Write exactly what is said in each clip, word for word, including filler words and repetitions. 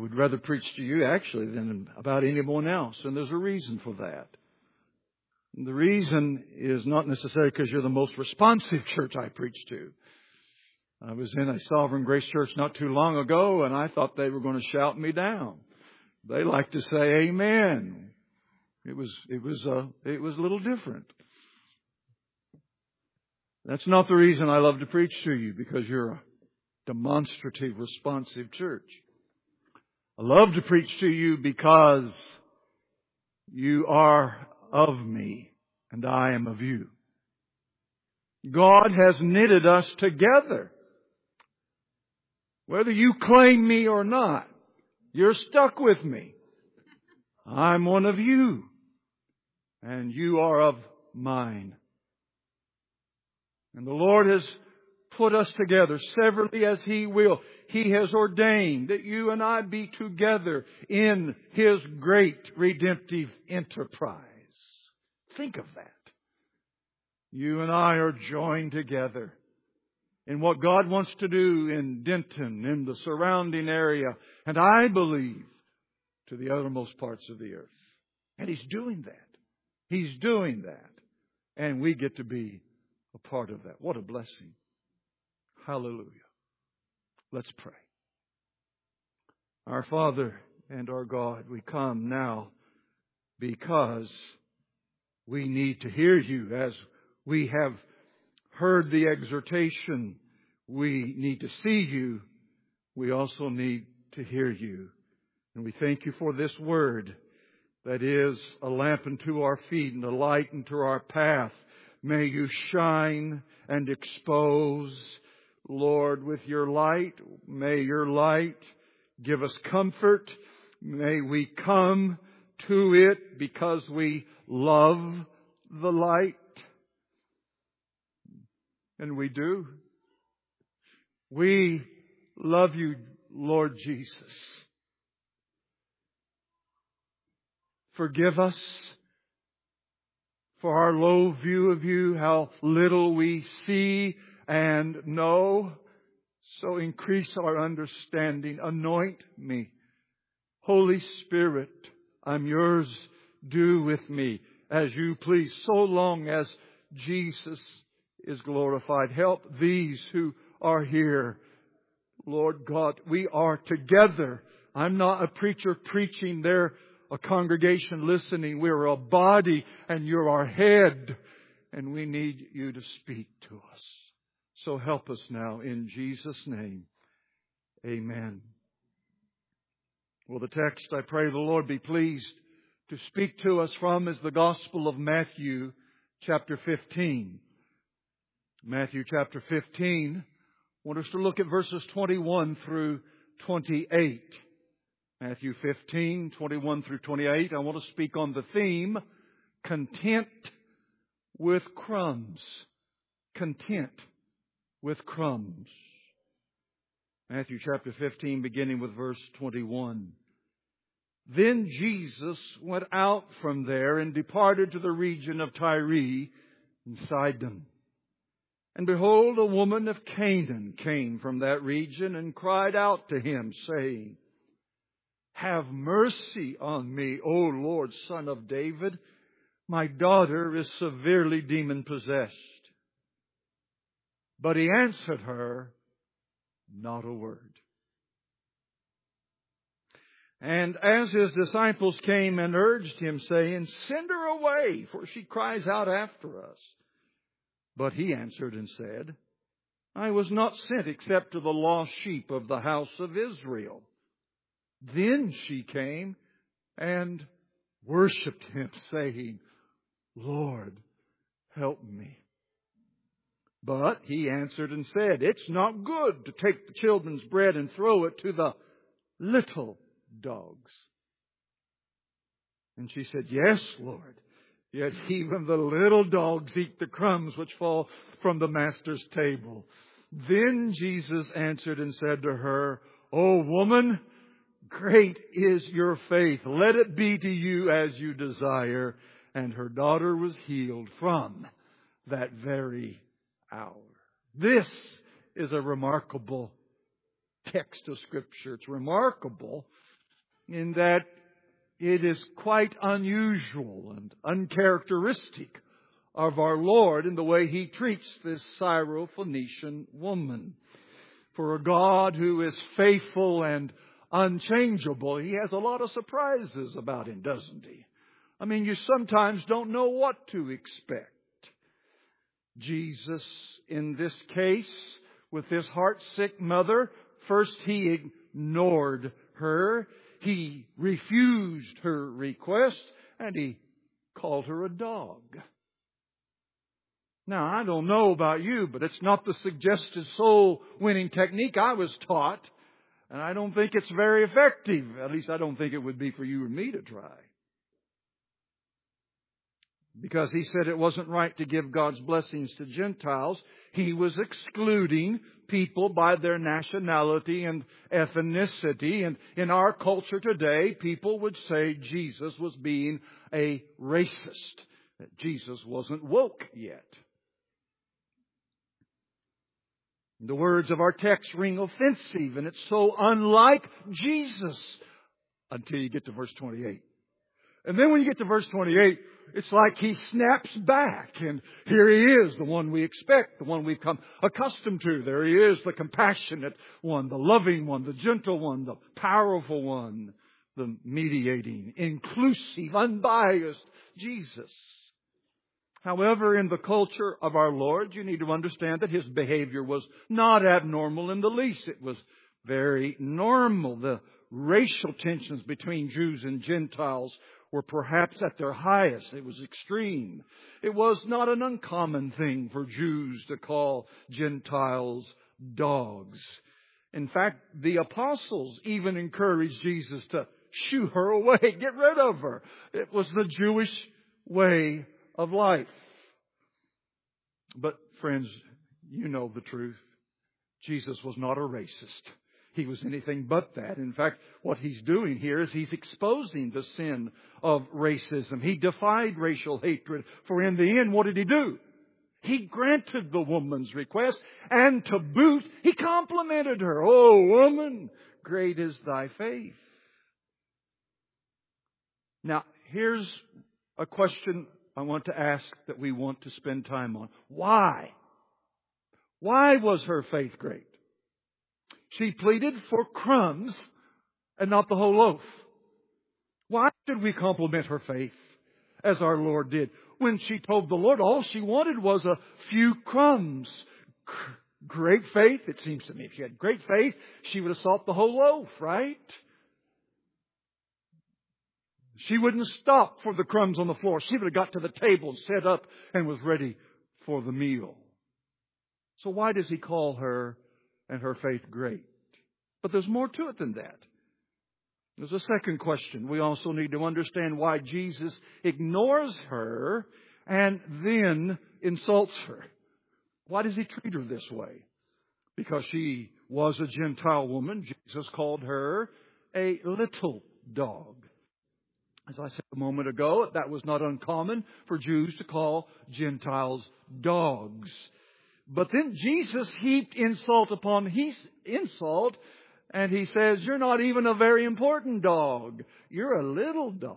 would rather preach to you actually than about anyone else. And there's a reason for that. And the reason is not necessarily because you're the most responsive church I preach to. I was in a Sovereign Grace church not too long ago, and I thought they were going to shout me down. They like to say amen. It was, it was, uh, it was a little different. That's not the reason I love to preach to you, because you're a demonstrative, responsive church. I love to preach to you because you are of me and I am of you. God has knitted us together. Whether you claim me or not, you're stuck with me. I'm one of you and you are of mine. And the Lord has put us together severally as He will. He has ordained that you and I be together in His great redemptive enterprise. Think of that. You and I are joined together in what God wants to do in Denton, in the surrounding area, and I believe to the uttermost parts of the earth. And He's doing that. He's doing that. And we get to be a part of that. What a blessing. Hallelujah. Let's pray. Our Father and our God, we come now because we need to hear You. As we have heard the exhortation, we need to see You. We also need to hear You. And we thank You for this word that is a lamp unto our feet and a light unto our path. May You shine and expose, Lord, with Your light. May Your light give us comfort. May we come to it because we love the light. And we do. We love You, Lord Jesus. Forgive us for our low view of You, how little we see and know. So increase our understanding. Anoint me. Holy Spirit, I'm Yours. Do with me as You please, so long as Jesus is glorified. Help these who are here. Lord God, we are together. I'm not a preacher preaching. They're a congregation listening. We're a body and You're our head. And we need You to speak to us. So help us now in Jesus' name. Amen. Well, the text I pray the Lord be pleased to speak to us from is the Gospel of Matthew chapter fifteen. Matthew chapter fifteen. I want us to look at verses twenty-one through twenty-eight. Matthew fifteen, twenty-one through twenty-eight. I want to speak on the theme, content with crumbs. Content with crumbs. Matthew chapter fifteen, beginning with verse twenty-one. Then Jesus went out from there and departed to the region of Tyre and Sidon. And behold, a woman of Canaan came from that region and cried out to Him, saying, Have mercy on me, O Lord, Son of David. My daughter is severely demon-possessed. But He answered her not a word. And as His disciples came and urged Him, saying, Send her away, for she cries out after us. But He answered and said, I was not sent except to the lost sheep of the house of Israel. Then she came and worshipped Him, saying, Lord, help me. But He answered and said, It's not good to take the children's bread and throw it to the little dogs. And she said, Yes, Lord. Yet even the little dogs eat the crumbs which fall from the master's table. Then Jesus answered and said to her, O woman, great is your faith. Let it be to you as you desire. And her daughter was healed from that very hour. This is a remarkable text of Scripture. It's remarkable in that it is quite unusual and uncharacteristic of our Lord in the way He treats this Syrophoenician woman. For a God who is faithful and unchangeable, He has a lot of surprises about Him, doesn't He? I mean, you sometimes don't know what to expect. Jesus, in this case, with this heart-sick mother, first He ignored her. He refused her request, and He called her a dog. Now, I don't know about you, but it's not the suggested soul-winning technique I was taught, and I don't think it's very effective. At least I don't think it would be for you and me to try. Because He said it wasn't right to give God's blessings to Gentiles, He was excluding people by their nationality and ethnicity. And in our culture today, people would say Jesus was being a racist, that Jesus wasn't woke yet. The words of our text ring offensive, and it's so unlike Jesus until you get to verse twenty-eight. And then when you get to verse twenty-eight, it's like He snaps back, and here He is, the one we expect, the one we've come accustomed to. There He is, the compassionate one, the loving one, the gentle one, the powerful one, the mediating, inclusive, unbiased Jesus. However, in the culture of our Lord, you need to understand that His behavior was not abnormal in the least. It was very normal. The racial tensions between Jews and Gentiles were perhaps at their highest. It was extreme. It was not an uncommon thing for Jews to call Gentiles dogs. In fact, the apostles even encouraged Jesus to shoo her away, get rid of her. It was the Jewish way of life. But friends, you know the truth. Jesus was not a racist. He was anything but that. In fact, what He's doing here is He's exposing the sin of racism. He defied racial hatred. For in the end, what did He do? He granted the woman's request, and to boot, He complimented her. Oh, woman, great is thy faith. Now, here's a question I want to ask that we want to spend time on. Why? Why was her faith great? She pleaded for crumbs and not the whole loaf. Why should we compliment her faith as our Lord did? When she told the Lord all she wanted was a few crumbs. Great faith, it seems to me. If she had great faith, she would have sought the whole loaf, right? She wouldn't stop for the crumbs on the floor. She would have got to the table, set up, and was ready for the meal. So why does He call her and her faith great? But there's more to it than that. There's a second question. We also need to understand why Jesus ignores her and then insults her. Why does He treat her this way? Because she was a Gentile woman. Jesus called her a little dog. As I said a moment ago, that was not uncommon for Jews to call Gentiles dogs. But then Jesus heaped insult upon his insult, and He says, you're not even a very important dog. You're a little dog.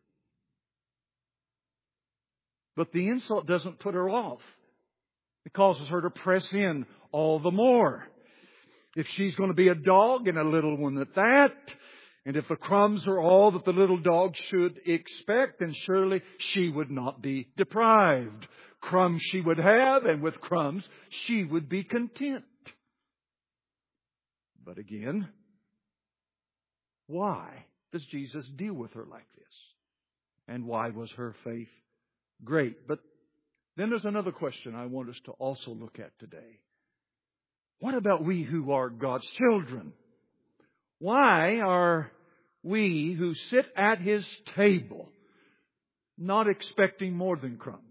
But the insult doesn't put her off. It causes her to press in all the more. If she's going to be a dog and a little one at that, and if the crumbs are all that the little dog should expect, then surely she would not be deprived. Crumbs she would have, and with crumbs she would be content. But again, why does Jesus deal with her like this? And why was her faith great? But then there's another question I want us to also look at today. What about we who are God's children? Why are we who sit at His table not expecting more than crumbs?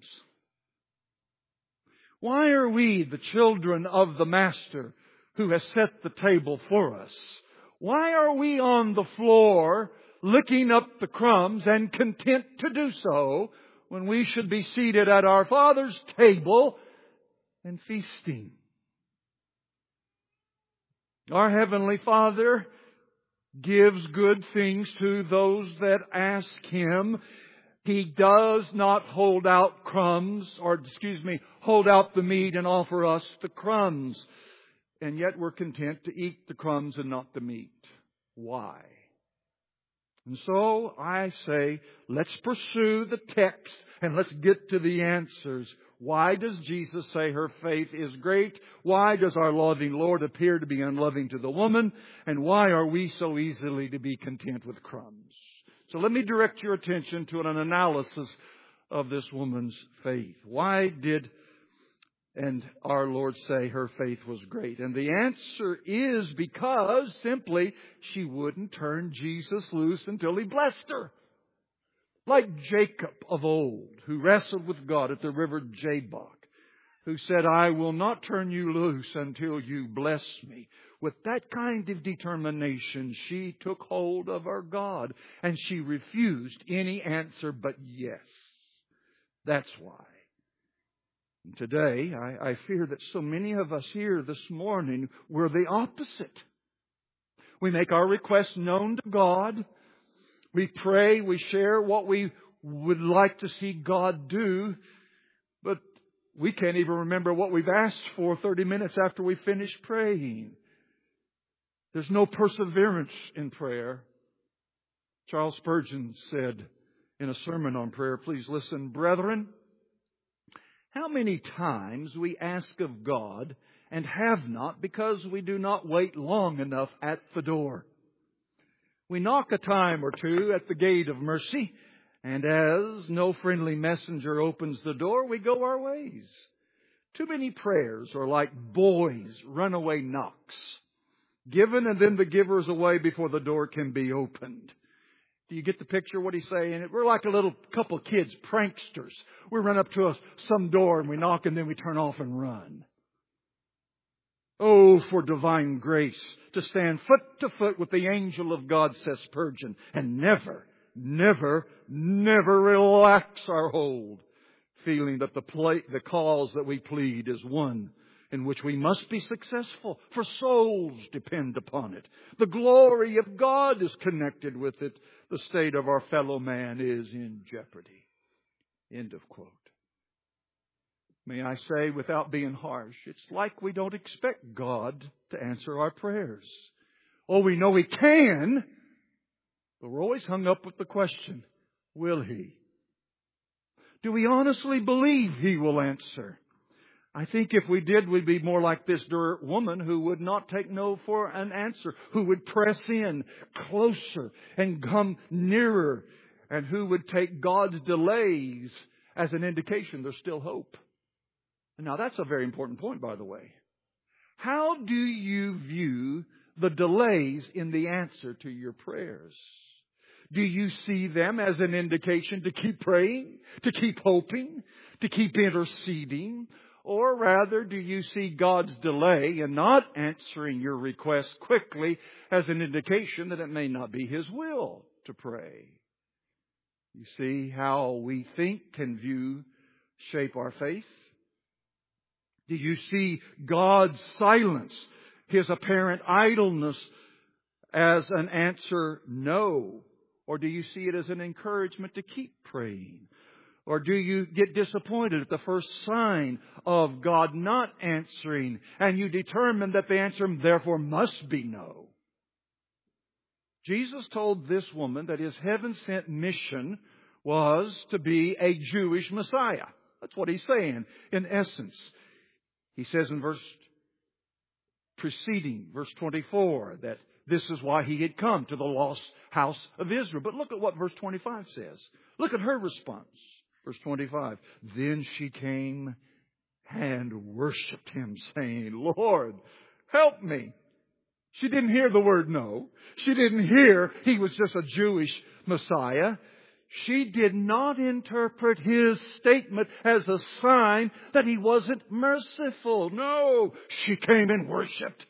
Why are we, the children of the Master who has set the table for us, why are we on the floor licking up the crumbs and content to do so when we should be seated at our Father's table and feasting? Our Heavenly Father gives good things to those that ask Him. He does not hold out crumbs, or excuse me, hold out the meat and offer us the crumbs. And yet we're content to eat the crumbs and not the meat. Why? And so I say, let's pursue the text and let's get to the answers. Why does Jesus say her faith is great? Why does our loving Lord appear to be unloving to the woman? And why are we so easily to be content with crumbs? So let me direct your attention to an analysis of this woman's faith. Why did and our Lord say her faith was great? And the answer is because simply she wouldn't turn Jesus loose until He blessed her. Like Jacob of old, who wrestled with God at the river Jabbok, who said, I will not turn you loose until you bless me. With that kind of determination, she took hold of our God, and she refused any answer but yes. That's why. And today, I, I fear that so many of us here this morning, we're the opposite. We make our requests known to God. We pray, we share what we would like to see God do, but we can't even remember what we've asked for thirty minutes after we finish praying. There's no perseverance in prayer. Charles Spurgeon said in a sermon on prayer, please listen, brethren, how many times we ask of God and have not because we do not wait long enough at the door. We knock a time or two at the gate of mercy, and as no friendly messenger opens the door, we go our ways. Too many prayers are like boys' runaway knocks, given and then the giver is away before the door can be opened. Do you get the picture of what he's saying? We're like a little couple kids, pranksters. We run up to us some door and we knock and then we turn off and run. Oh, for divine grace to stand foot to foot with the angel of God, says Spurgeon, and never, never, never relax our hold, feeling that the, play, the cause that we plead is one in which we must be successful, for souls depend upon it. The glory of God is connected with it. The state of our fellow man is in jeopardy. End of quote. May I say, without being harsh, it's like we don't expect God to answer our prayers. Oh, we know He can, but we're always hung up with the question, will He? Do we honestly believe He will answer? I think if we did, we'd be more like this dirt woman who would not take no for an answer, who would press in closer and come nearer, and who would take God's delays as an indication there's still hope. Now, that's a very important point, by the way. How do you view the delays in the answer to your prayers? Do you see them as an indication to keep praying, to keep hoping, to keep interceding? Or rather, do you see God's delay in not answering your request quickly as an indication that it may not be His will to pray? You see how we think can view, shape our faith? Do you see God's silence, His apparent idleness, as an answer no? Or do you see it as an encouragement to keep praying? Or do you get disappointed at the first sign of God not answering, and you determine that the answer therefore must be no? Jesus told this woman that His heaven-sent mission was to be a Jewish Messiah. That's what He's saying in essence. He says in verse preceding, verse twenty-four, that this is why He had come to the lost house of Israel. But look at what verse twenty-five says. Look at her response. Verse twenty-five, then she came and worshipped Him, saying, Lord, help me. She didn't hear the word no. She didn't hear He was just a Jewish Messiah. She did not interpret His statement as a sign that He wasn't merciful. No, she came and worshipped.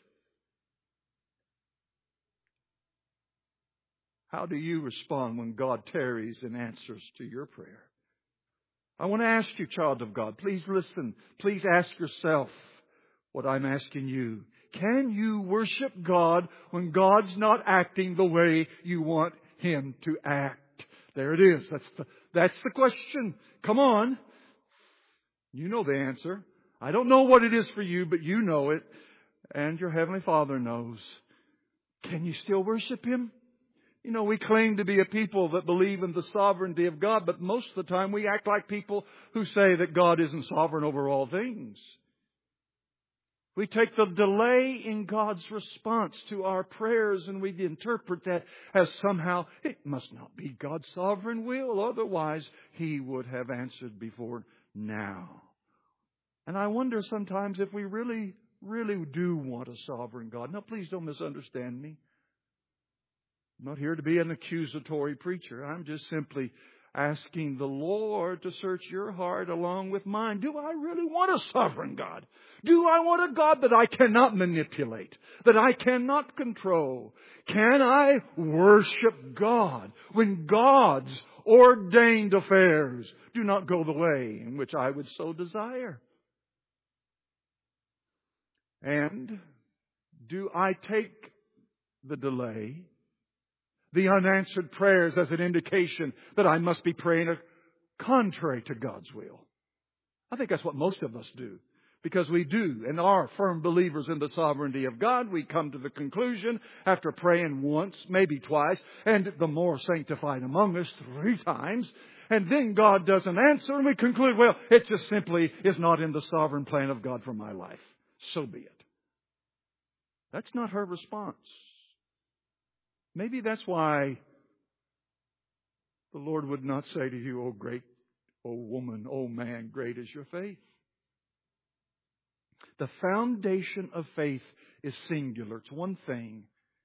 How do you respond when God tarries in answers to your prayer? I want to ask you, child of God, please listen. Please ask yourself what I'm asking you. Can you worship God when God's not acting the way you want Him to act? There it is. That's the, that's the question. Come on. You know the answer. I don't know what it is for you, but you know it. And your Heavenly Father knows. Can you still worship Him? You know, we claim to be a people that believe in the sovereignty of God, but most of the time we act like people who say that God isn't sovereign over all things. We take the delay in God's response to our prayers and we interpret that as somehow it must not be God's sovereign will. Otherwise, He would have answered before now. And I wonder sometimes if we really, really do want a sovereign God. Now, please don't misunderstand me. I'm not here to be an accusatory preacher. I'm just simply asking the Lord to search your heart along with mine. Do I really want a sovereign God? Do I want a God that I cannot manipulate, that I cannot control? Can I worship God when God's ordained affairs do not go the way in which I would so desire? And do I take the delay, the unanswered prayers, as an indication that I must be praying contrary to God's will? I think that's what most of us do. Because we do and are firm believers in the sovereignty of God. We come to the conclusion after praying once, maybe twice, and the more sanctified among us three times. And then God doesn't answer and we conclude, well, it just simply is not in the sovereign plan of God for my life. So be it. That's not her response. Maybe that's why the Lord would not say to you, oh great, oh woman, oh man, great is your faith. The foundation of faith is singular. It's one thing.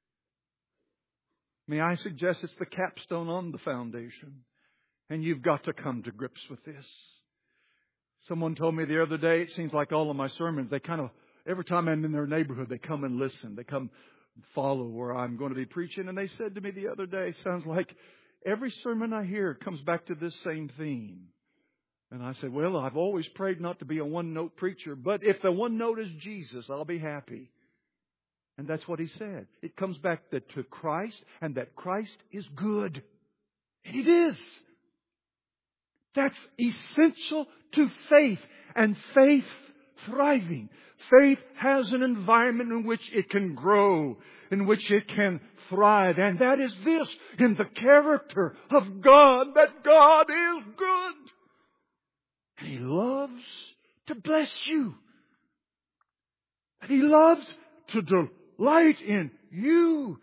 May I suggest it's the capstone on the foundation. And you've got to come to grips with this. Someone told me the other day, it seems like all of my sermons, they kind of, every time I'm in their neighborhood, they come and listen. They come follow where I'm going to be preaching. And they said to me the other day, sounds like every sermon I hear comes back to this same theme. And I said, well, I've always prayed not to be a one-note preacher, but if the one note is Jesus, I'll be happy. And that's what he said. It comes back that to Christ and that Christ is good. And it is. That's essential to faith and faith thriving. Faith has an environment in which it can grow, in which it can thrive. And that is this, in the character of God, that God is good. And He loves to bless you. And He loves to delight in you.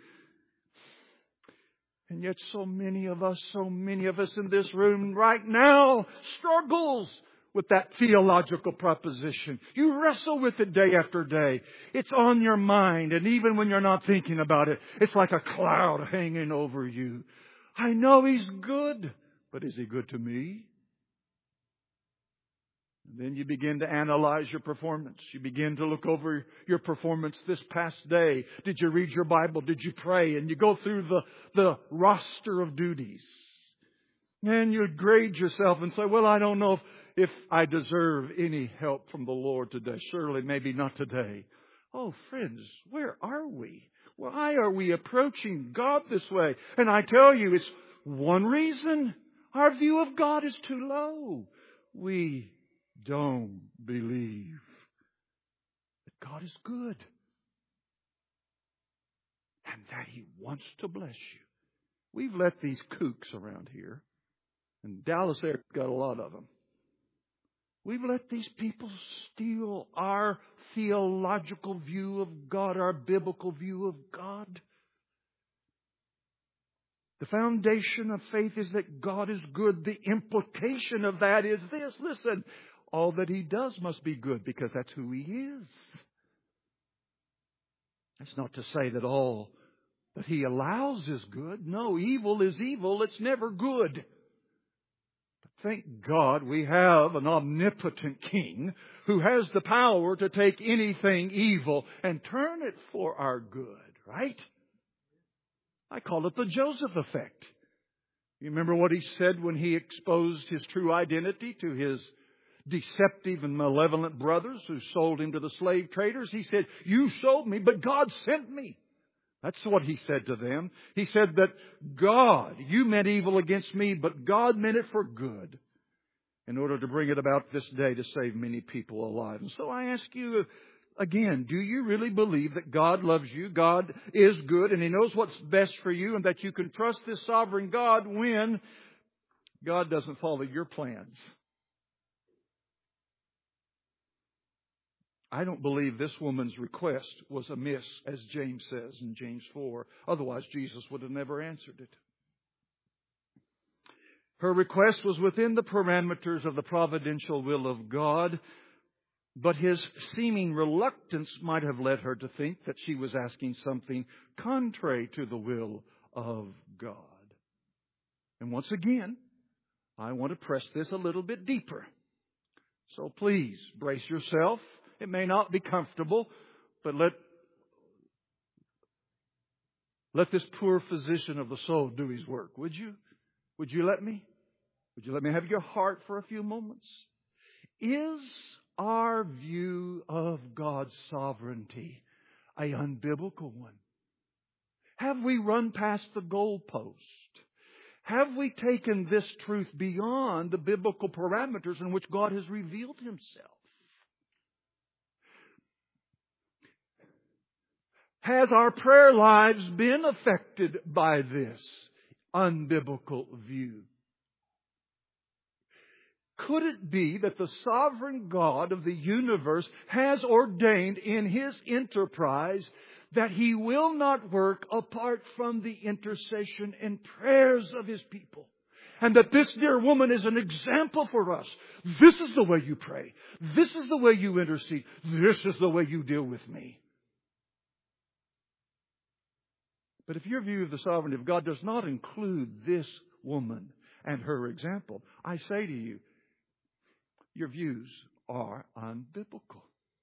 And yet so many of us, so many of us in this room right now struggles with that theological proposition. You wrestle with it day after day. It's on your mind. And even when you're not thinking about it, it's like a cloud hanging over you. I know He's good, but is He good to me? And then you begin to analyze your performance. You begin to look over your performance this past day. Did you read your Bible? Did you pray? And you go through the, the roster of duties. And you grade yourself and say, well, I don't know if, if I deserve any help from the Lord today. Surely, maybe not today. Oh, friends, where are we? Why are we approaching God this way? And I tell you, it's one reason. Our view of God is too low. We don't believe that God is good and that He wants to bless you. We've let these kooks around here, and Dallas Air's got a lot of them. We've let these people steal our theological view of God, our biblical view of God. The foundation of faith is that God is good. The implication of that is this. Listen, all that He does must be good because that's who He is. That's not to say that all that He allows is good. No, evil is evil. It's never good. But thank God we have an omnipotent King who has the power to take anything evil and turn it for our good, right? I call it the Joseph effect. You remember what he said when he exposed his true identity to his deceptive and malevolent brothers who sold him to the slave traders. He said, you sold me, but God sent me. That's what he said to them. He said that God, you meant evil against me, but God meant it for good in order to bring it about this day to save many people alive. And so I ask you again, do you really believe that God loves you, God is good, and He knows what's best for you, and that you can trust this sovereign God when God doesn't follow your plans? I don't believe this woman's request was amiss, as James says in James four. Otherwise, Jesus would have never answered it. Her request was within the parameters of the providential will of God, but His seeming reluctance might have led her to think that she was asking something contrary to the will of God. And once again, I want to press this a little bit deeper. So please, brace yourself. It may not be comfortable, but let, let this poor physician of the soul do his work. Would you? Would you let me? Would you let me have your heart for a few moments? Is our view of God's sovereignty a unbiblical one? Have we run past the goalpost? Have we taken this truth beyond the biblical parameters in which God has revealed Himself? Has our prayer lives been affected by this unbiblical view? Could it be that the sovereign God of the universe has ordained in His enterprise that He will not work apart from the intercession and prayers of His people? And that this dear woman is an example for us. This is the way you pray. This is the way you intercede. This is the way you deal with me. But if your view of the sovereignty of God does not include this woman and her example, I say to you, your views are unbiblical.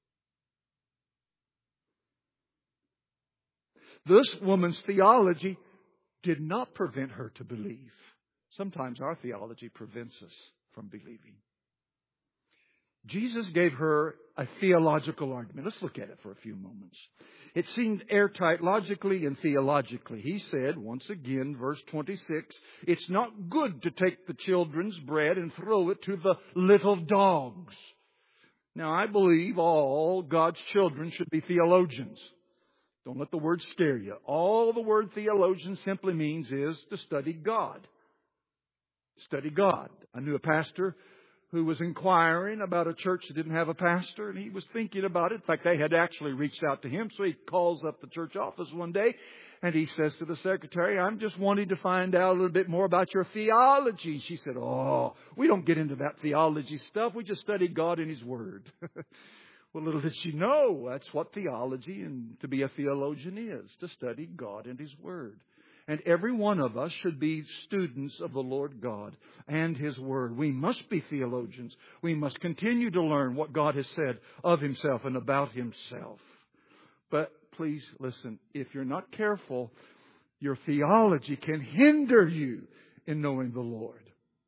This woman's theology did not prevent her to believe. Sometimes our theology prevents us from believing. Jesus gave her a theological argument. Let's look at it for a few moments. It seemed airtight logically and theologically. He said, once again, verse twenty-six, it's not good to take the children's bread and throw it to the little dogs. Now, I believe all God's children should be theologians. Don't let the word scare you. All the word theologian simply means is to study God. Study God. I knew a pastor who was inquiring about a church that didn't have a pastor, and he was thinking about it. In fact, they had actually reached out to him, so he calls up the church office one day, and he says to the secretary, I'm just wanting to find out a little bit more about your theology. She said, oh, we don't get into that theology stuff. We just study God and His Word. Well, little did she know that's what theology and to be a theologian is, to study God and His Word. And every one of us should be students of the Lord God and His Word. We must be theologians. We must continue to learn what God has said of Himself and about Himself. But please listen, if you're not careful, your theology can hinder you in knowing the Lord.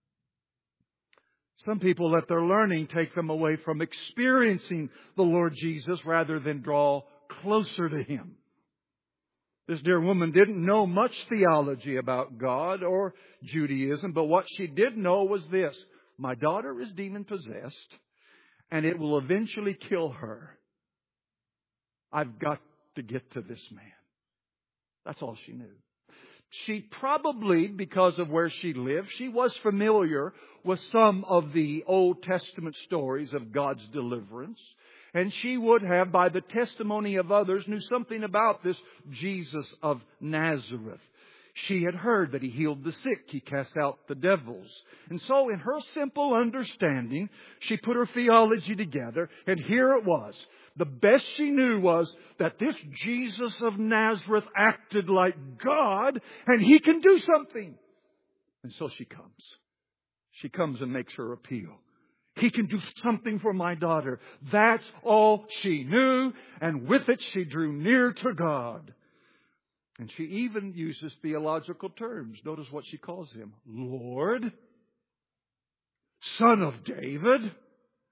Some people let their learning take them away from experiencing the Lord Jesus rather than draw closer to Him. This dear woman didn't know much theology about God or Judaism, but what she did know was this. My daughter is demon-possessed, and it will eventually kill her. I've got to get to this man. That's all she knew. She probably, because of where she lived, she was familiar with some of the Old Testament stories of God's deliverance. And she would have, by the testimony of others, knew something about this Jesus of Nazareth. She had heard that He healed the sick. He cast out the devils. And so in her simple understanding, she put her theology together. And here it was. The best she knew was that this Jesus of Nazareth acted like God, and He can do something. And so she comes. She comes and makes her appeal. He can do something for my daughter. That's all she knew. And with it, she drew near to God. And she even uses theological terms. Notice what she calls Him. Lord, Son of David.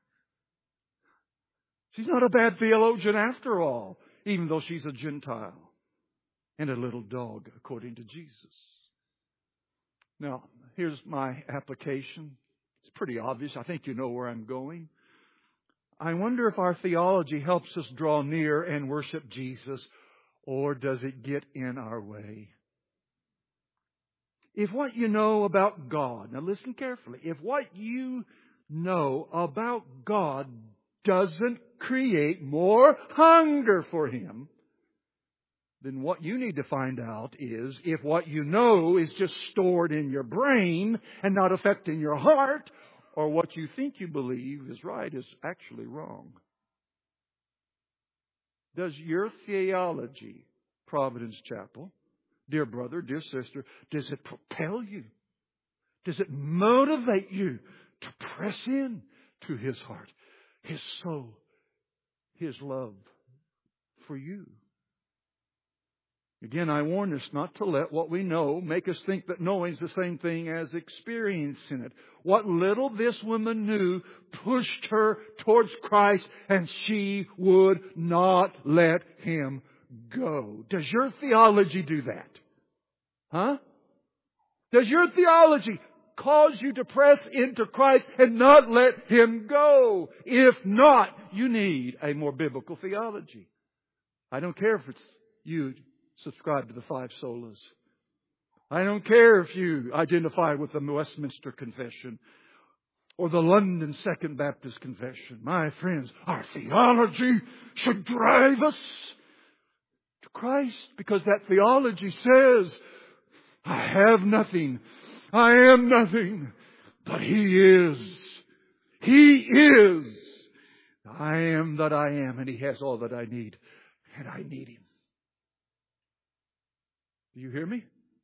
She's not a bad theologian after all, even though she's a Gentile and a little dog, according to Jesus. Now, here's my application. It's pretty obvious. I think you know where I'm going. I wonder if our theology helps us draw near and worship Jesus, or does it get in our way? If what you know about God, now listen carefully, if what you know about God doesn't create more hunger for Him, then what you need to find out is if what you know is just stored in your brain and not affecting your heart, or what you think you believe is right is actually wrong. Does your theology, Providence Chapel, dear brother, dear sister, does it propel you? Does it motivate you to press in to His heart, His soul, His love for you? Again, I warn us not to let what we know make us think that knowing is the same thing as experiencing it. What little this woman knew pushed her towards Christ, and she would not let Him go. Does your theology do that? Huh? Does your theology cause you to press into Christ and not let Him go? If not, you need a more biblical theology. I don't care if it's you subscribe to the five solas. I don't care if you identify with the Westminster Confession or the London Second Baptist Confession. My friends, our theology should drive us to Christ, because that theology says, I have nothing, I am nothing, but He is. He is. I am that I am, and He has all that I need, and I need Him. Do you hear me?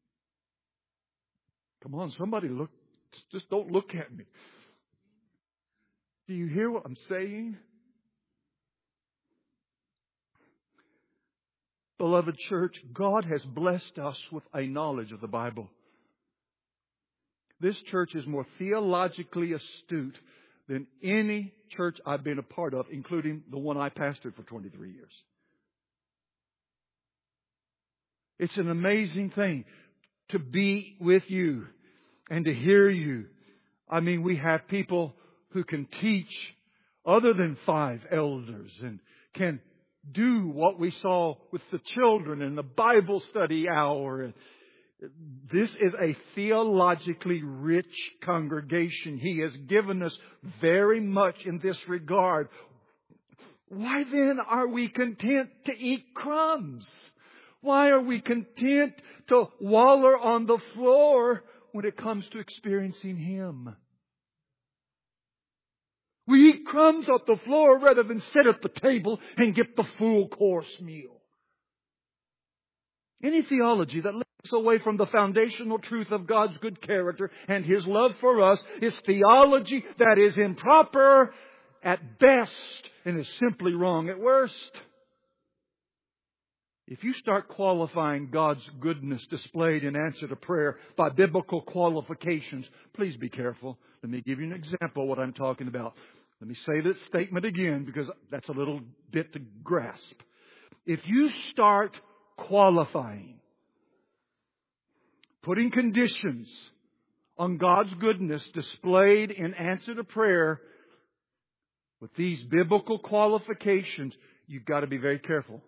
Come on, somebody look. Just don't look at me. Do you hear what I'm saying? Beloved church, God has blessed us with a knowledge of the Bible. This church is more theologically astute than any church I've been a part of, including the one I pastored for twenty-three years. It's an amazing thing to be with you and to hear you. I mean, we have people who can teach other than five elders and can do what we saw with the children in the Bible study hour. This is a theologically rich congregation. He has given us very much in this regard. Why then are we content to eat crumbs? Why are we content to waller on the floor when it comes to experiencing Him? We eat crumbs off the floor rather than sit at the table and get the full course meal. Any theology that leads us away from the foundational truth of God's good character and His love for us is theology that is improper at best and is simply wrong at worst. If you start qualifying God's goodness displayed in answer to prayer by biblical qualifications, please be careful. Let me give you an example of what I'm talking about. Let me say this statement again, because that's a little bit to grasp. If you start qualifying, putting conditions on God's goodness displayed in answer to prayer with these biblical qualifications, you've got to be very careful.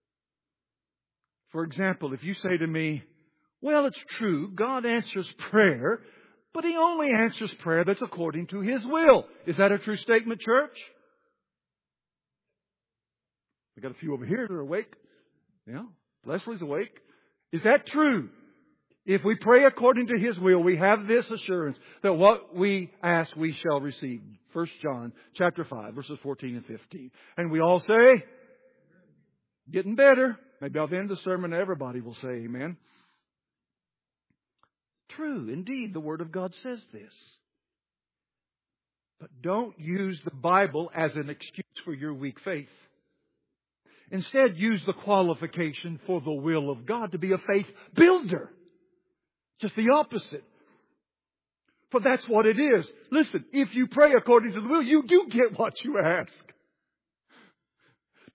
For example, if you say to me, well, it's true, God answers prayer, but He only answers prayer that's according to His will. Is that a true statement, church? I got a few over here that are awake. Yeah, Leslie's awake. Is that true? If we pray according to His will, we have this assurance that what we ask we shall receive. First John chapter five, verses fourteen and fifteen. And we all say, getting better. Maybe by the end of the sermon, everybody will say amen. True, indeed, the Word of God says this. But don't use the Bible as an excuse for your weak faith. Instead, use the qualification for the will of God to be a faith builder. Just the opposite. For that's what it is. Listen, if you pray according to the will, you do get what you ask.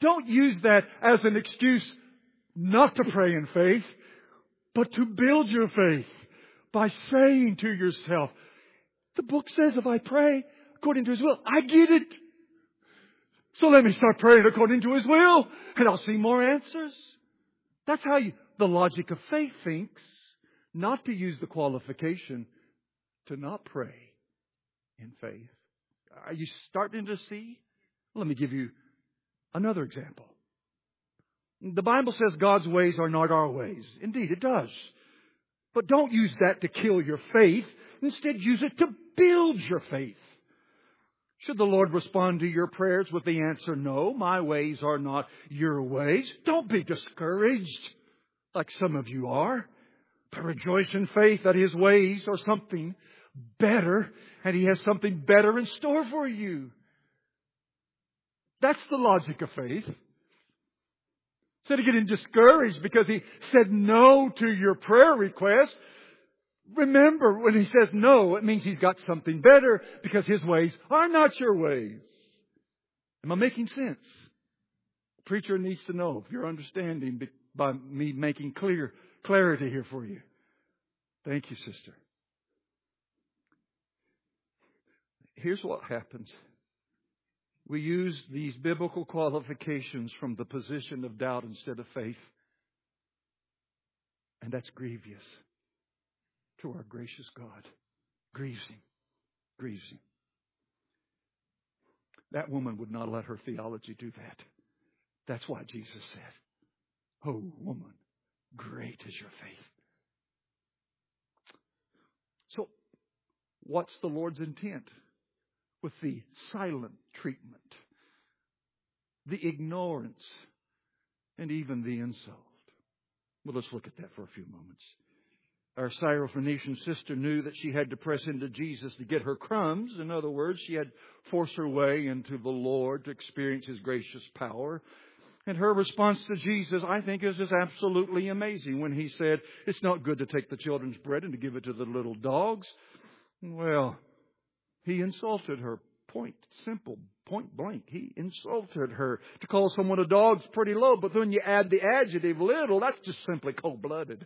Don't use that as an excuse not to pray in faith, but to build your faith by saying to yourself, the book says if I pray according to His will, I get it. So let me start praying according to His will, and I'll see more answers. That's how you, the logic of faith thinks, not to use the qualification to not pray in faith. Are you starting to see? Let me give you another example. The Bible says God's ways are not our ways. Indeed, it does. But don't use that to kill your faith. Instead, use it to build your faith. Should the Lord respond to your prayers with the answer, no, my ways are not your ways, don't be discouraged like some of you are. But rejoice in faith that His ways are something better, and He has something better in store for you. That's the logic of faith. Instead of getting discouraged because He said no to your prayer request, remember, when He says no, it means He's got something better because His ways are not your ways. Am I making sense? The preacher needs to know if you're understanding by me making clear clarity here for you. Thank you, sister. Here's what happens. We use these biblical qualifications from the position of doubt instead of faith. And that's grievous to our gracious God. Grieves Him. Grieves Him. That woman would not let her theology do that. That's why Jesus said, "Oh, woman, great is your faith." So, what's the Lord's intent with the silent treatment, the ignorance, and even the insult? Well, let's look at that for a few moments. Our Syrophoenician sister knew that she had to press into Jesus to get her crumbs. In other words, she had to force her way into the Lord to experience His gracious power. And her response to Jesus, I think, is just absolutely amazing when He said, it's not good to take the children's bread and to give it to the little dogs. Well, He insulted her. Point simple, point blank. He insulted her. To call someone a dog's pretty low, but when you add the adjective little, that's just simply cold-blooded.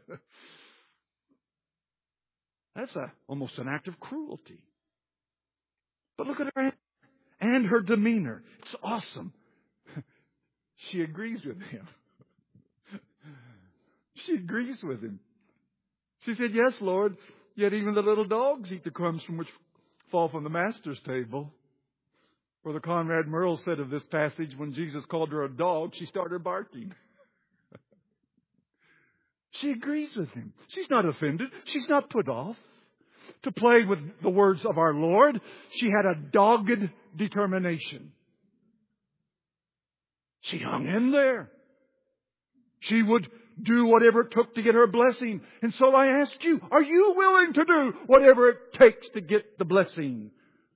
That's a, almost an act of cruelty. But look at her and her demeanor. It's awesome. She agrees with Him. She agrees with Him. She said, yes, Lord, yet even the little dogs eat the crumbs from which fall from the Master's table. Or the Conrad Merle said of this passage, when Jesus called her a dog, she started barking. She agrees with Him. She's not offended. She's not put off. To play with the words of our Lord, she had a dogged determination. She hung in there. She would do whatever it took to get her blessing. And so I ask you, are you willing to do whatever it takes to get the blessing?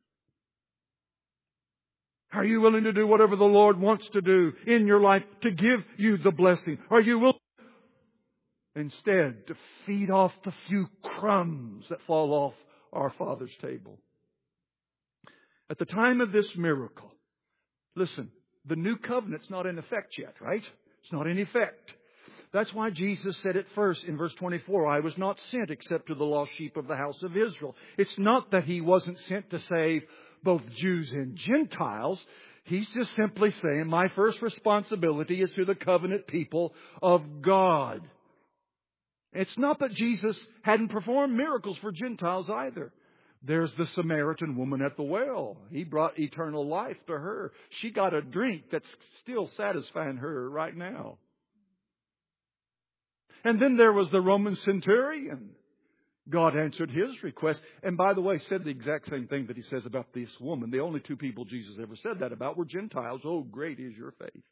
Are you willing to do whatever the Lord wants to do in your life to give you the blessing? Are you willing instead to feed off the few crumbs that fall off our Father's table? At the time of this miracle, listen, the new covenant's not in effect yet, right? It's not in effect. That's why Jesus said it first in verse twenty-four, I was not sent except to the lost sheep of the house of Israel. It's not that He wasn't sent to save both Jews and Gentiles. He's just simply saying, my first responsibility is to the covenant people of God. It's not that Jesus hadn't performed miracles for Gentiles either. There's the Samaritan woman at the well. He brought eternal life to her. She got a drink that's still satisfying her right now. And then there was the Roman centurion. God answered his request. And by the way, said the exact same thing that He says about this woman. The only two people Jesus ever said that about were Gentiles. Oh, great is your faith.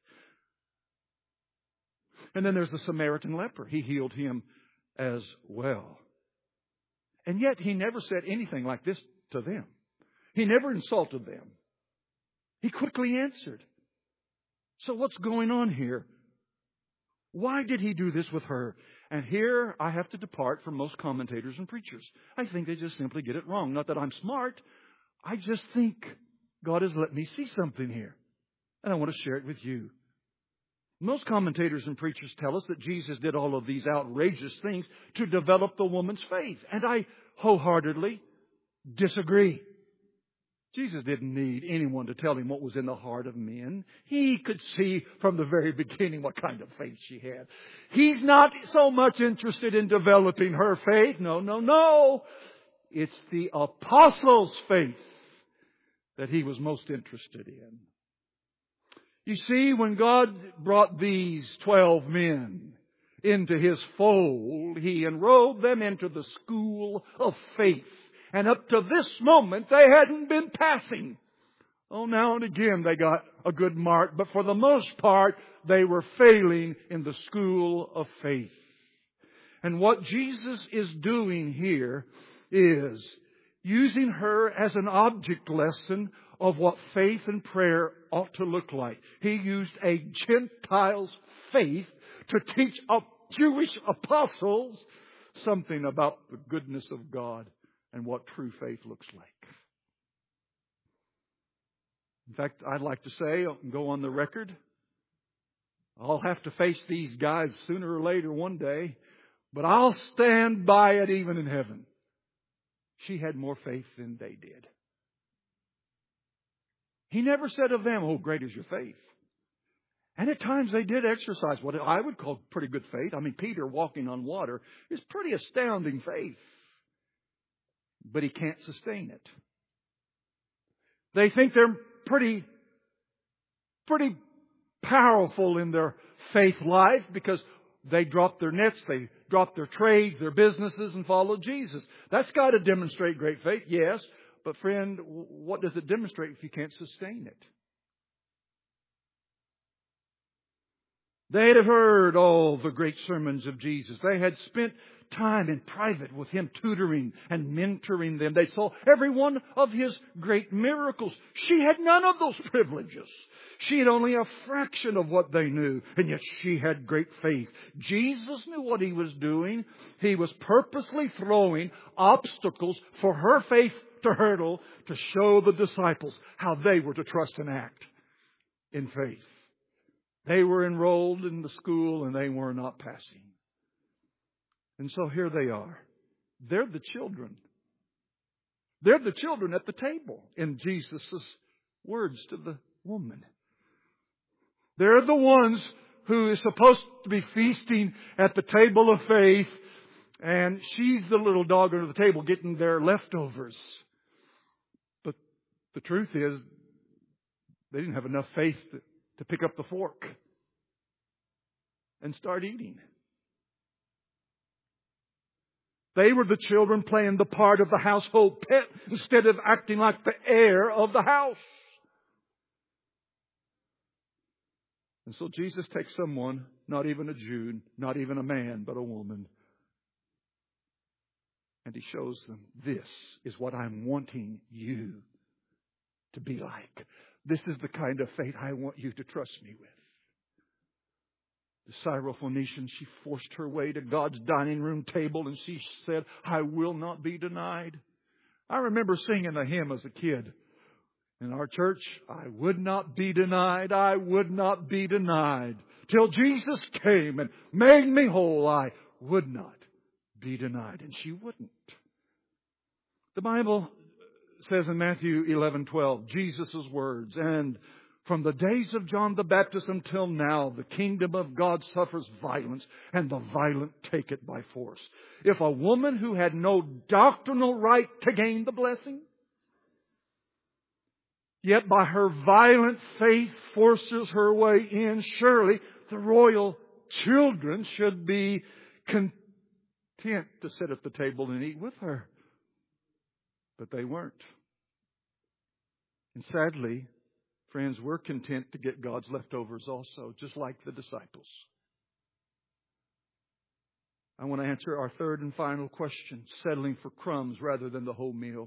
And then there's the Samaritan leper. He healed him as well. And yet He never said anything like this to them. He never insulted them. He quickly answered. So what's going on here? Why did He do this with her? And here I have to depart from most commentators and preachers. I think they just simply get it wrong. Not that I'm smart. I just think God has let me see something here. And I want to share it with you. Most commentators and preachers tell us that Jesus did all of these outrageous things to develop the woman's faith. And I wholeheartedly disagree. Jesus didn't need anyone to tell him what was in the heart of men. He could see from the very beginning what kind of faith she had. He's not so much interested in developing her faith. No, no, no. It's the apostles' faith that he was most interested in. You see, when God brought these twelve men into His fold, He enrolled them into the school of faith. And up to this moment, they hadn't been passing. Oh, now and again they got a good mark, but for the most part, they were failing in the school of faith. And what Jesus is doing here is using her as an object lesson of what faith and prayer ought to look like. He used a Gentile's faith to teach up Jewish apostles something about the goodness of God and what true faith looks like. In fact, I'd like to say, and go on the record, I'll have to face these guys sooner or later one day, but I'll stand by it even in heaven. She had more faith than they did. He never said of them, "Oh, great is your faith." And at times they did exercise what I would call pretty good faith. I mean, Peter walking on water is pretty astounding faith. But he can't sustain it. They think they're pretty, pretty powerful in their faith life because they dropped their nets, they dropped their trades, their businesses, and followed Jesus. That's got to demonstrate great faith, yes. But friend, what does it demonstrate if you can't sustain it? They had heard all the great sermons of Jesus. They had spent time in private with Him, tutoring and mentoring them. They saw every one of His great miracles. She had none of those privileges. She had only a fraction of what they knew, and yet she had great faith. Jesus knew what He was doing. He was purposely throwing obstacles for her faith to hurdle to show the disciples how they were to trust and act in faith. They were enrolled in the school and they were not passing. And so here they are. They're the children. They're the children at the table, in Jesus' words to the woman. They're the ones who is supposed to be feasting at the table of faith, and she's the little dog under the table getting their leftovers. But the truth is, they didn't have enough faith to, to pick up the fork and start eating. They were the children playing the part of the household pet instead of acting like the heir of the house. And so Jesus takes someone, not even a Jew, not even a man, but a woman, and He shows them, this is what I'm wanting you to be like. This is the kind of faith I want you to trust me with. The Syrophoenician, she forced her way to God's dining room table and she said, I will not be denied. I remember singing a hymn as a kid in our church. I would not be denied. I would not be denied. Till Jesus came and made me whole, I would not be denied. And she wouldn't. The Bible says in Matthew eleven twelve, Jesus' words, and from the days of John the Baptist until now, the kingdom of God suffers violence, and the violent take it by force. If a woman who had no doctrinal right to gain the blessing, yet by her violent faith forces her way in, surely the royal children should be content to sit at the table and eat with her. But they weren't. And sadly, friends, we're content to get God's leftovers also, just like the disciples. I want to answer our third and final question, settling for crumbs rather than the whole meal.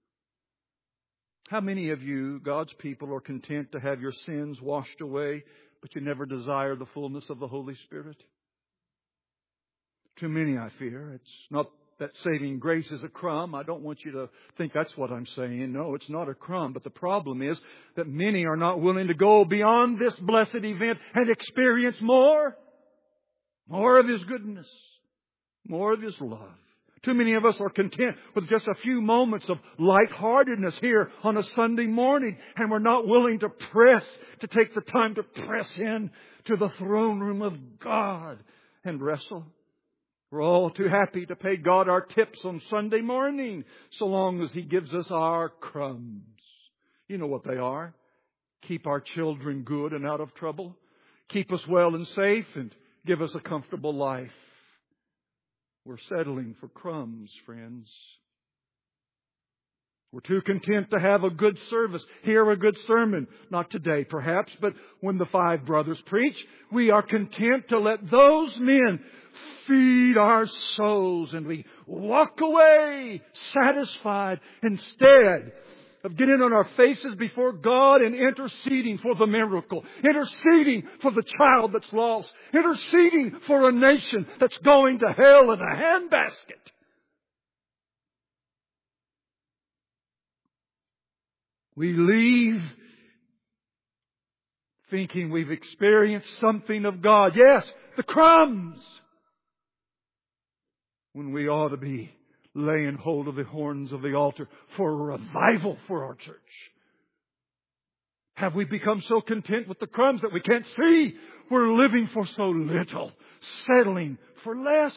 How many of you, God's people, are content to have your sins washed away, but you never desire the fullness of the Holy Spirit? Too many, I fear. It's not that saving grace is a crumb. I don't want you to think that's what I'm saying. No, it's not a crumb. But the problem is that many are not willing to go beyond this blessed event and experience more. More of His goodness. More of His love. Too many of us are content with just a few moments of lightheartedness here on a Sunday morning, and we're not willing to press, to take the time to press in to the throne room of God and wrestle. We're all too happy to pay God our tips on Sunday morning, so long as He gives us our crumbs. You know what they are. Keep our children good and out of trouble. Keep us well and safe, and give us a comfortable life. We're settling for crumbs, friends. We're too content to have a good service, hear a good sermon. Not today, perhaps, but when the five brothers preach, we are content to let those men feed our souls, and we walk away satisfied instead of getting on our faces before God and interceding for the miracle, interceding for the child that's lost, interceding for a nation that's going to hell in a handbasket. We leave thinking we've experienced something of God. Yes, the crumbs. When we ought to be laying hold of the horns of the altar for a revival for our church. Have we become so content with the crumbs that we can't see we're living for so little, settling for less?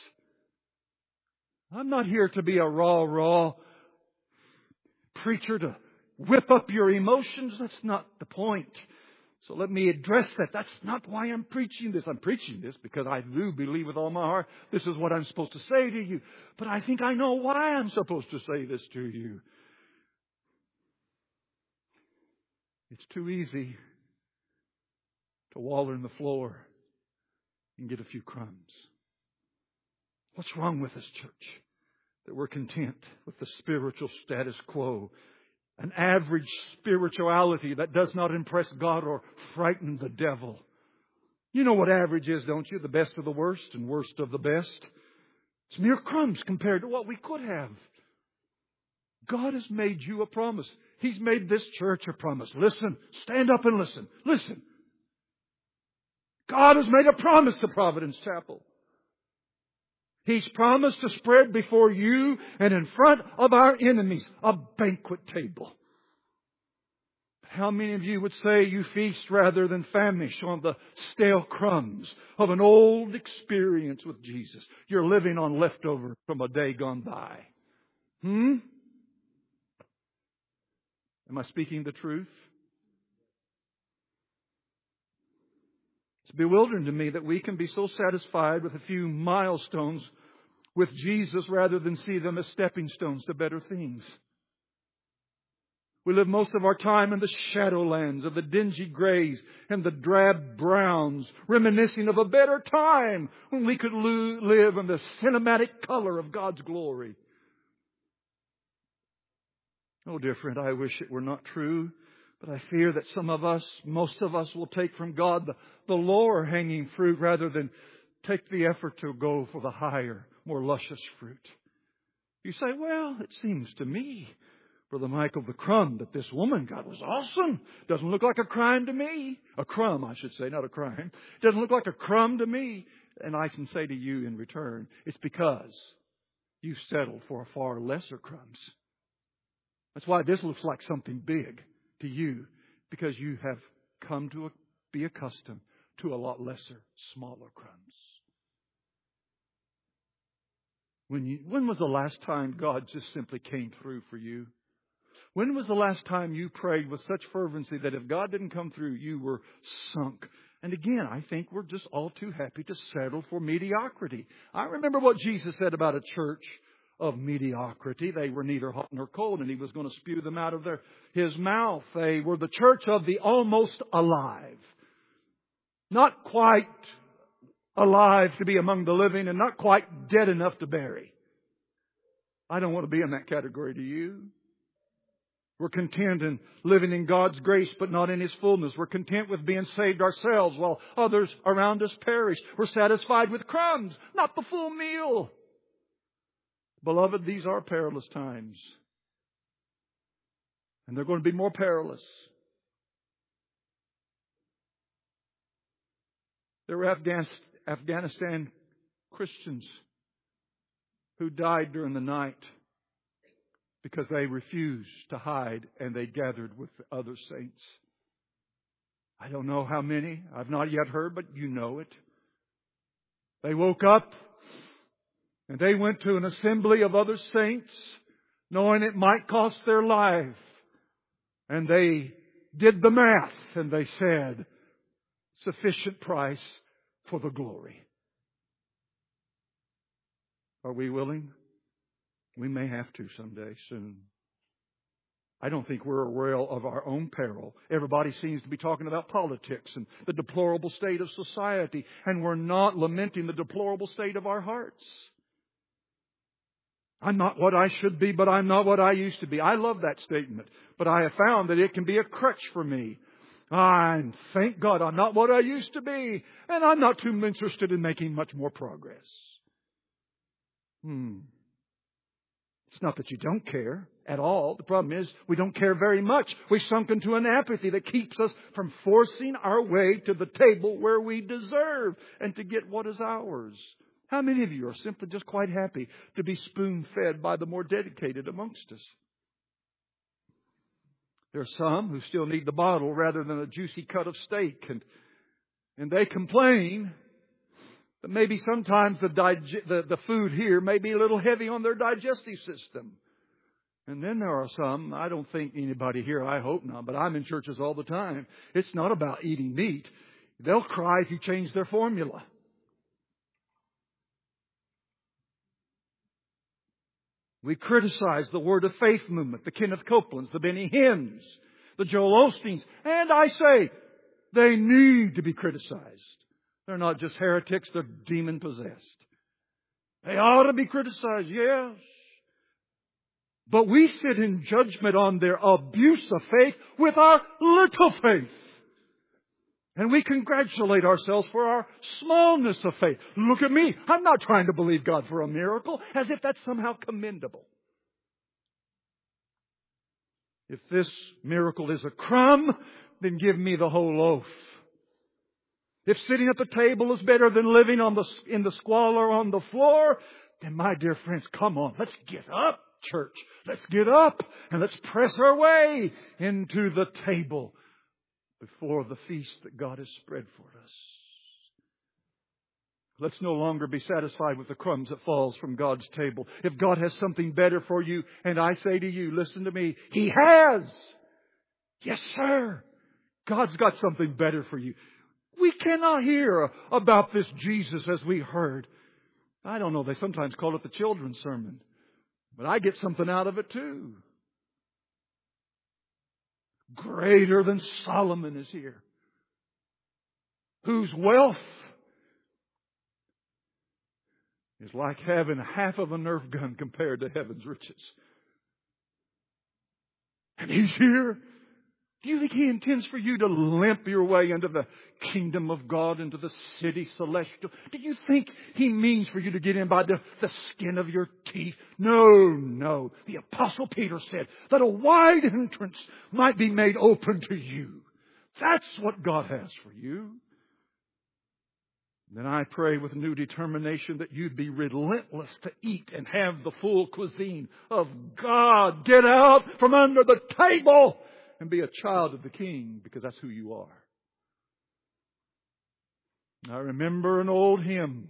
I'm not here to be a raw, raw preacher to whip up your emotions. That's not the point. So let me address that. That's not why I'm preaching this. I'm preaching this because I do believe with all my heart this is what I'm supposed to say to you. But I think I know why I'm supposed to say this to you. It's too easy to waller in the floor and get a few crumbs. What's wrong with us, church? That we're content with the spiritual status quo. An average spirituality that does not impress God or frighten the devil. You know what average is, don't you? The best of the worst and worst of the best. It's mere crumbs compared to what we could have. God has made you a promise. He's made this church a promise. Listen, stand up and listen. Listen. God has made a promise to Providence Chapel. He's promised to spread before you and in front of our enemies a banquet table. How many of you would say you feast rather than famish on the stale crumbs of an old experience with Jesus? You're living on leftovers from a day gone by. Hmm? Am I speaking the truth? It's bewildering to me that we can be so satisfied with a few milestones with Jesus rather than see them as stepping stones to better things. We live most of our time in the shadowlands of the dingy grays and the drab browns, reminiscing of a better time when we could lo- live in the cinematic color of God's glory. Oh, dear friend, I wish it were not true. But I fear that some of us, most of us, will take from God the, the lower hanging fruit rather than take the effort to go for the higher, more luscious fruit. You say, well, it seems to me, Brother Michael, the crumb that this woman got was awesome. Doesn't look like a crime to me. A crumb, I should say, not a crime. Doesn't look like a crumb to me. And I can say to you in return, it's because you settled for a far lesser crumbs. That's why this looks like something big to you, because you have come to be accustomed to a lot lesser, smaller crumbs. When you, when was the last time God just simply came through for you? When was the last time you prayed with such fervency that if God didn't come through, you were sunk? And again, I think we're just all too happy to settle for mediocrity. I remember what Jesus said about a church of mediocrity. They were neither hot nor cold, and He was going to spew them out of their, His mouth. They were the church of the almost alive. Not quite alive to be among the living, and not quite dead enough to bury. I don't want to be in that category, do you? We're content in living in God's grace, but not in His fullness. We're content with being saved ourselves while others around us perish. We're satisfied with crumbs, not the full meal. Beloved, these are perilous times. And they're going to be more perilous. There were Afghan, Afghanistan Christians who died during the night because they refused to hide and they gathered with the other saints. I don't know how many. I've not yet heard, but you know it. They woke up and they went to an assembly of other saints, knowing it might cost their life. And they did the math and they said, sufficient price for the glory. Are we willing? We may have to someday soon. I don't think we're aware of our own peril. Everybody seems to be talking about politics and the deplorable state of society, and we're not lamenting the deplorable state of our hearts. I'm not what I should be, but I'm not what I used to be. I love that statement, but I have found that it can be a crutch for me. And thank God I'm not what I used to be, and I'm not too interested in making much more progress. Hmm. It's not that you don't care at all. The problem is we don't care very much. We've sunk into an apathy that keeps us from forcing our way to the table where we deserve and to get what is ours. How many of you are simply just quite happy to be spoon-fed by the more dedicated amongst us? There are some who still need the bottle rather than a juicy cut of steak. And, and they complain that maybe sometimes the, dig- the, the food here may be a little heavy on their digestive system. And then there are some, I don't think anybody here, I hope not, but I'm in churches all the time. It's not about eating meat. They'll cry if you change their formula. We criticize the Word of Faith movement, the Kenneth Copelands, the Benny Hinns, the Joel Osteens. And I say, they need to be criticized. They're not just heretics, they're demon-possessed. They ought to be criticized, yes. But we sit in judgment on their abuse of faith with our little faith. And we congratulate ourselves for our smallness of faith. Look at me. I'm not trying to believe God for a miracle, as if that's somehow commendable. If this miracle is a crumb, then give me the whole loaf. If sitting at the table is better than living on the, in the squalor on the floor, then my dear friends, come on, let's get up, church. Let's get up and let's press our way into the table before the feast that God has spread for us. Let's no longer be satisfied with the crumbs that falls from God's table. If God has something better for you, and I say to you, listen to me, He has. Yes, sir. God's got something better for you. We cannot hear about this Jesus as we heard. I don't know, they sometimes call it the children's sermon. But I get something out of it too. Greater than Solomon is here, whose wealth is like having half of a Nerf gun compared to heaven's riches. And He's here. Do you think He intends for you to limp your way into the kingdom of God, into the city celestial? Do you think He means for you to get in by the, the skin of your teeth? No, no. The Apostle Peter said that a wide entrance might be made open to you. That's what God has for you. Then I pray with new determination that you'd be relentless to eat and have the full cuisine of God. Get out from under the table and be a child of the King, because that's who you are. I remember an old hymn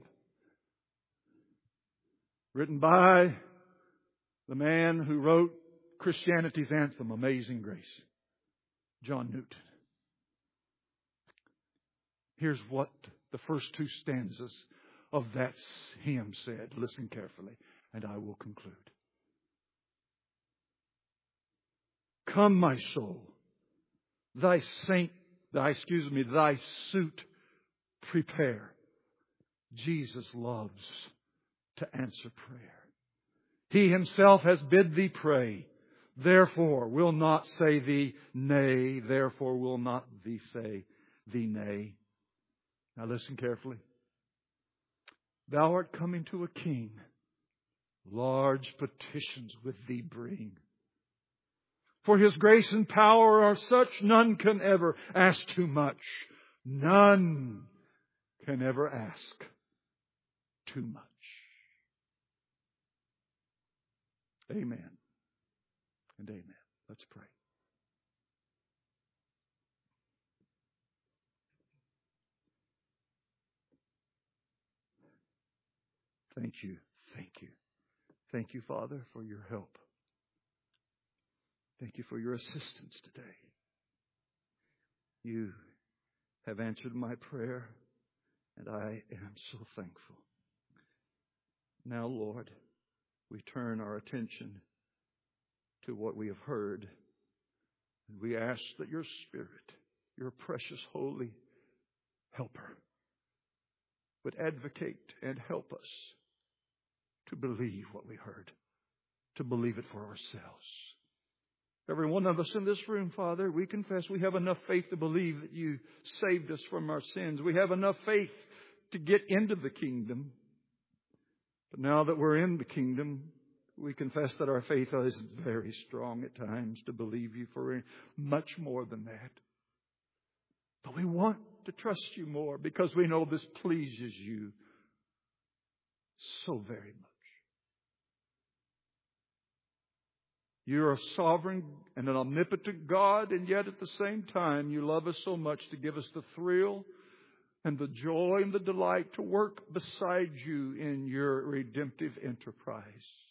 written by the man who wrote Christianity's anthem, Amazing Grace, John Newton. Here's what the first two stanzas of that hymn said. Listen carefully, and I will conclude. Come, my soul, thy saint, thy, excuse me, thy suit prepare. Jesus loves to answer prayer. He Himself has bid thee pray. Therefore will not say thee nay. Therefore will not thee say thee nay. Now listen carefully. Thou art coming to a king large petitions with Thee bring. For His grace and power are such, none can ever ask too much. None can ever ask too much. Amen and amen. Let's pray. Thank you, thank you. Thank you, Father, for your help. Thank you for your assistance today. You have answered my prayer, and I am so thankful. Now, Lord, we turn our attention to what we have heard, and we ask that your Spirit, your precious holy helper, would advocate and help us to believe what we heard, to believe it for ourselves. Every one of us in this room, Father, we confess we have enough faith to believe that you saved us from our sins. We have enough faith to get into the kingdom. But now that we're in the kingdom, we confess that our faith is very strong at times to believe you for much more than that. But we want to trust you more because we know this pleases you so very much. You're a sovereign and an omnipotent God, and yet at the same time you love us so much to give us the thrill and the joy and the delight to work beside you in your redemptive enterprise.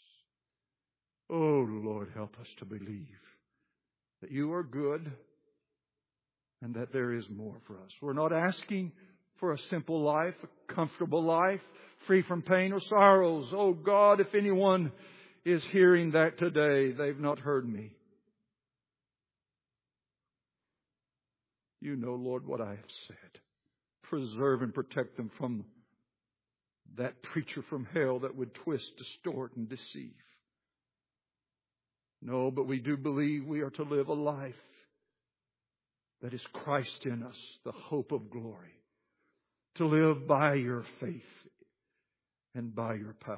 Oh, Lord, help us to believe that you are good and that there is more for us. We're not asking for a simple life, a comfortable life, free from pain or sorrows. Oh, God, if anyone is hearing that today, they've not heard me. You know, Lord, what I have said. Preserve and protect them from that preacher from hell that would twist, distort, and deceive. No, but we do believe we are to live a life that is Christ in us, the hope of glory. To live by your faith and by your power.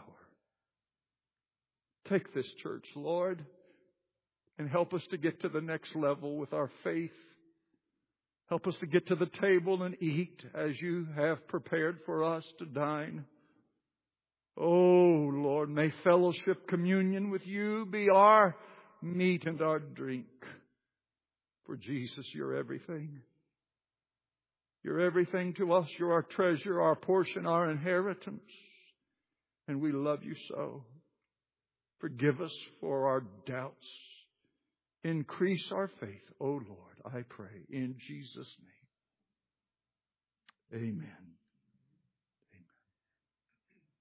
Take this church, Lord, and help us to get to the next level with our faith. Help us to get to the table and eat as you have prepared for us to dine. Oh, Lord, may fellowship, communion with you be our meat and our drink. For Jesus, you're everything. You're everything to us. You're our treasure, our portion, our inheritance. And we love you so. Forgive us for our doubts. Increase our faith, O Lord, I pray, in Jesus' name. Amen.